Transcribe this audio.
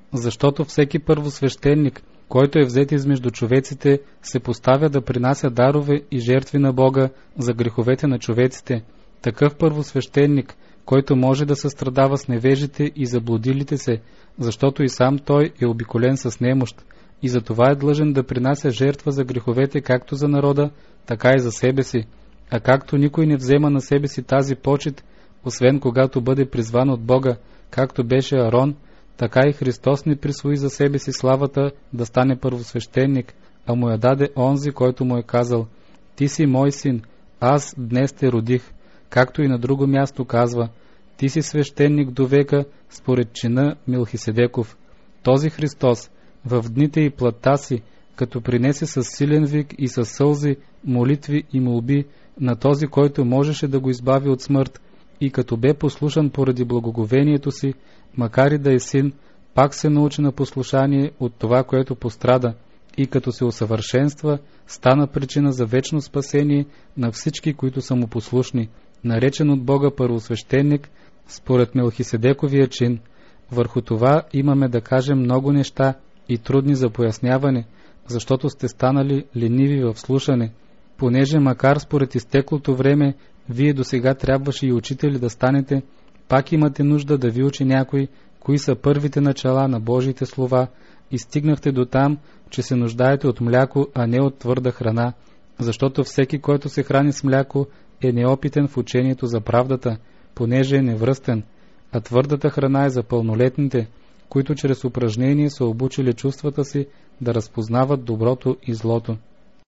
Защото всеки първосвещеник, който е взет измежду човеците, се поставя да принася дарове и жертви на Бога за греховете на човеците. Такъв първосвещеник, който може да състрадава с невежите и заблудилите се, защото и сам той е обиколен с немощ, и затова е длъжен да принася жертва за греховете както за народа, така и за себе си. А както никой не взема на себе си тази почит, освен когато бъде призван от Бога, както беше Арон, така и Христос не присвои за себе си славата да стане първосвещеник, а му я даде онзи, който му е казал: «Ти си мой син, аз днес те родих», както и на друго място казва: «Ти си свещеник до века, според чина Мелхиседеков». Този Христос в дните и плътта си, като принесе с силен вик и с сълзи, молитви и молби на този, който можеше да го избави от смърт, и като бе послушан поради благоговението си, макар и да е син, пак се научи на послушание от това, което пострада, и като се усъвършенства, стана причина за вечно спасение на всички, които са му послушни, наречен от Бога първосвещеник, според Мелхиседековия чин. Върху това имаме да кажем много неща и трудни за поясняване, защото сте станали лениви в слушане, понеже макар според изтеклото време, вие досега трябваше и учители да станете, пак имате нужда да ви учи някой, кои са първите начала на Божиите слова, и стигнахте до там, че се нуждаете от мляко, а не от твърда храна, защото всеки, който се храни с мляко, е неопитен в учението за правдата, понеже е невръстен, а твърдата храна е за пълнолетните, които чрез упражнение са обучили чувствата си да разпознават доброто и злото.